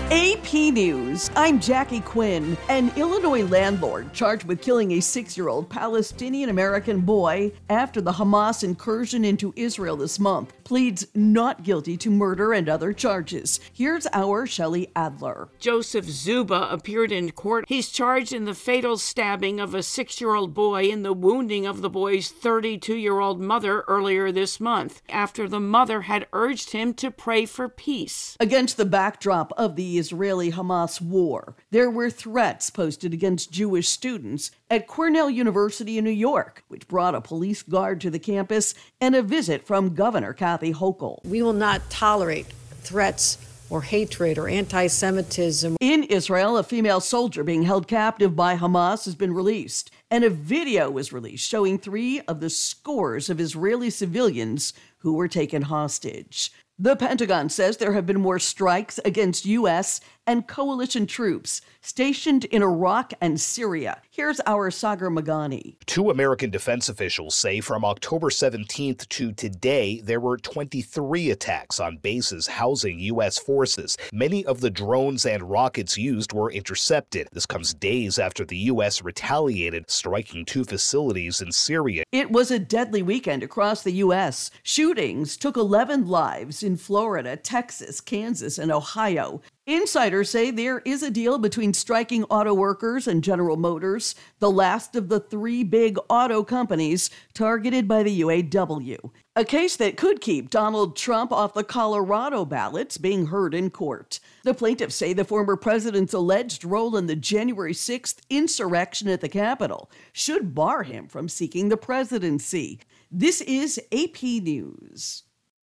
AP News. I'm Jackie Quinn. An Illinois landlord charged with killing a 6-year-old Palestinian-American boy after the Hamas incursion into Israel this month pleads not guilty to murder and other charges. Here's our Shelley Adler. Joseph Zuba appeared in court. He's charged in the fatal stabbing of a 6-year-old boy and the wounding of the boy's 32-year-old mother earlier this month, after the mother had urged him to pray for peace. Against the backdrop of the Israeli-Hamas war, there were threats posted against Jewish students at Cornell University in New York, which brought a police guard to the campus and a visit from Governor Kathy Hochul. We will not tolerate threats or hatred or anti-Semitism. In Israel, a female soldier being held captive by Hamas has been released, and a video was released showing 3 of the scores of Israeli civilians who were taken hostage. The Pentagon says there have been more strikes against U.S. and coalition troops stationed in Iraq and Syria. Here's our Sagar Magani. 2 American defense officials say from October 17th to today, there were 23 attacks on bases housing U.S. forces. Many of the drones and rockets used were intercepted. This comes days after the U.S. retaliated, striking 2 facilities in Syria. It was a deadly weekend across the U.S. Shootings took 11 lives in Florida, Texas, Kansas, and Ohio. Insiders say there is a deal between striking auto workers and General Motors, the last of the 3 big auto companies targeted by the UAW. A case that could keep Donald Trump off the Colorado ballots being heard in court. The plaintiffs say the former president's alleged role in the January 6th insurrection at the Capitol should bar him from seeking the presidency. This is AP News.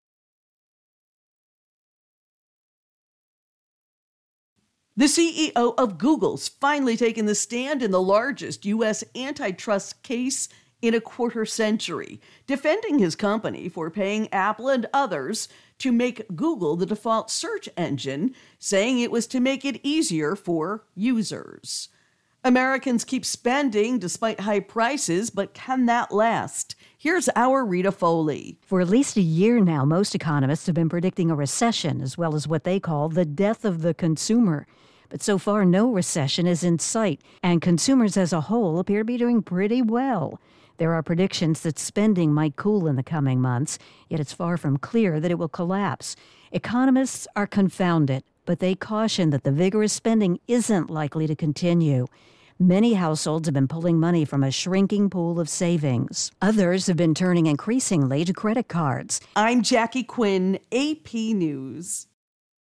The CEO of Google's finally taken the stand in the largest U.S. antitrust case in a quarter century, defending his company for paying Apple and others to make Google the default search engine, saying it was to make it easier for users. Americans keep spending despite high prices, but can that last? Here's our Rita Foley. For at least a year now, most economists have been predicting a recession, as well as what they call the death of the consumer. But so far, no recession is in sight, and consumers as a whole appear to be doing pretty well. There are predictions that spending might cool in the coming months, yet it's far from clear that it will collapse. Economists are confounded, but they caution that the vigorous spending isn't likely to continue. Many households have been pulling money from a shrinking pool of savings. Others have been turning increasingly to credit cards. I'm Jackie Quinn, AP News.